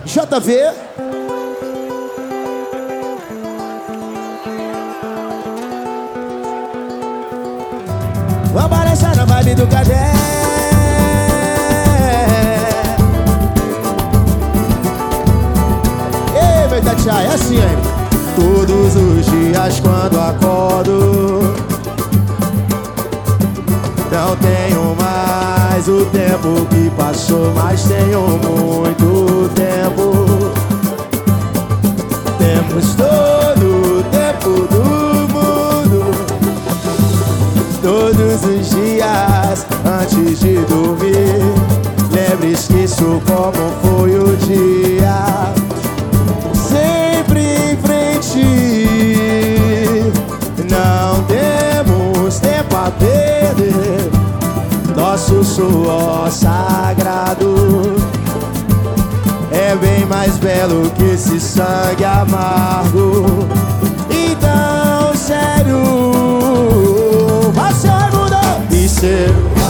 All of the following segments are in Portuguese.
JV. Vamos balançar na vibe do Cadê. Ei, meu Tatiai, é assim, hein? Todos os dias quando acordo, não tenho mais o tempo que passou, mas tenho muito tempo. Temos todo o tempo do mundo. Todos os dias antes de dormir, lembre-se disso como foi o dia. Sempre em frente, não temos tempo a perder. Nosso suor sagrado é bem mais belo que esse sangue amargo. Então, sério, você vai mudar. E seu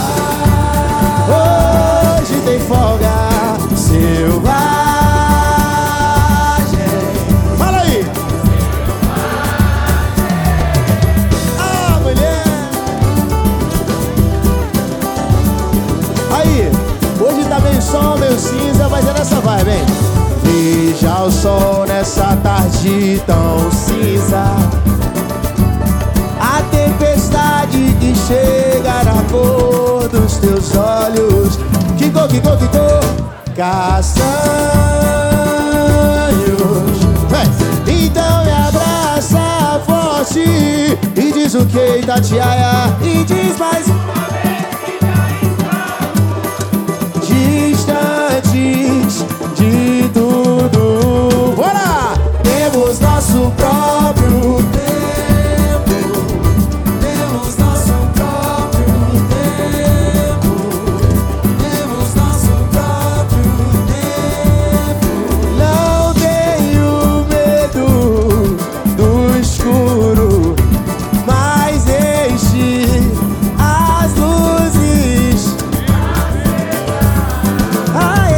hoje tem folga selvagem. Fala aí. Ah, mulher. Aí, hoje tá meio sol, meio cinza, mas é nessa vibe, hein? Veja o sol nessa tarde tão cinza, a tempestade que chega na cor dos teus olhos. Que cor, que cor, que cor? Castanhos. Então me abraça forte e diz o que, Itatiaia. E diz mais uma vez que já distantes de tudo. Bora! Temos nosso próprio tempo. Temos nosso próprio tempo. Temos nosso próprio tempo. Não tenho medo do escuro, mas deixe as luzes. Ai,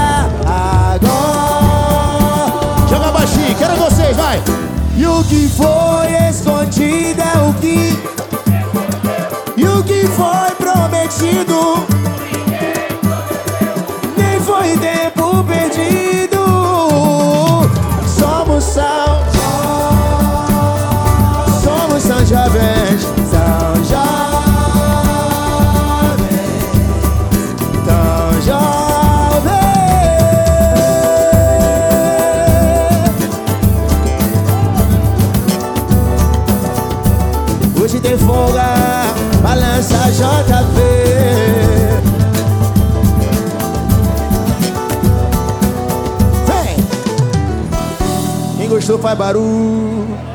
agora joga baixinho, quero vocês, vai! E o que foi escondido é o que, e o que foi prometido nem foi tempo perdido. Somos são jovens, são jovens, tão jovens. Hoje tem folga, balança JV. Vem! Quem gostou faz barulho.